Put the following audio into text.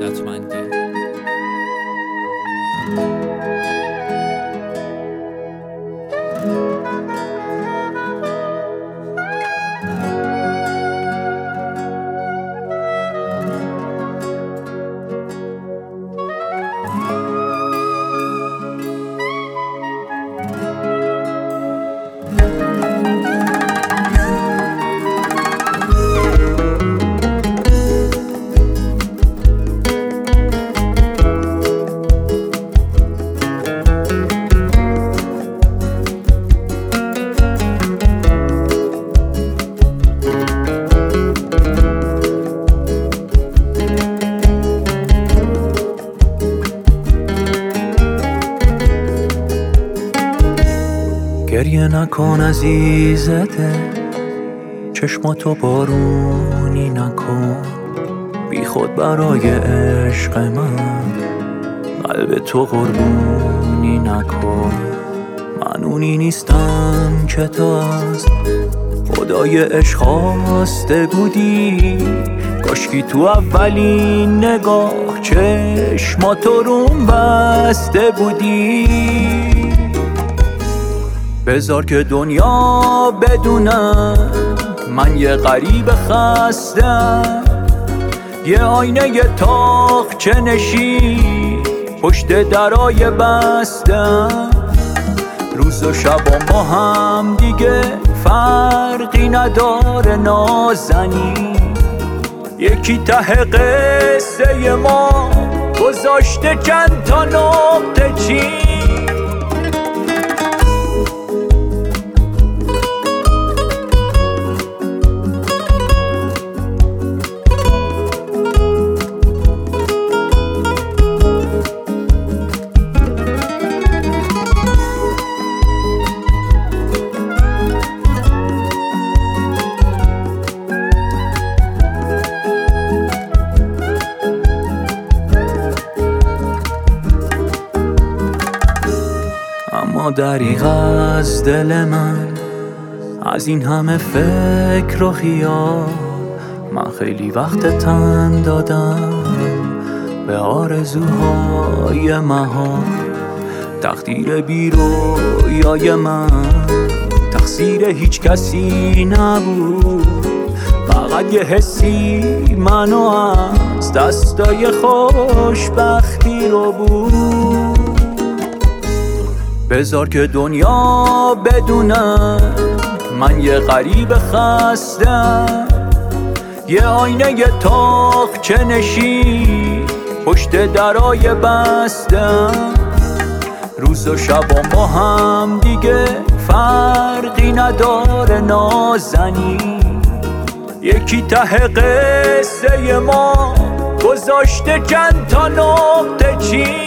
حالتمندی. گریه نکن عزیزته، چشماتو بارونی نکن، بی خود برای عشق من قلب تو قربونی نکن. من اونی نیستم که تو از خدای عشق خواسته بودی، کاشکی تو اولین نگاه چشماتو روم بسته بودی. بذار که دنیا بدونم من یه غریب خستم، یه آینه یه تاقچه نشین پشت درای بستم. روز و شب ما هم دیگه فرقی نداره نازنی، یکی ته قصه ما گذاشته چند تا نقطه چین. اما دریغ از دل من از این همه فکر و خیال، من خیلی وقت تن دادم به آرزوهای محال. تقدیر بی رویای من تقصیر هیچ کسی نبود، فقط یه حسی منو از دستای خوشبختی رو بود. بذار که دنیا بدونم من یه غریب خستم، یه آینه یه تاقچه نشین پشت درای بستم. روز و شب ما هم دیگه فرقی نداره نازنی، یکی ته قصه ما گذاشته چند تا نقطه چین.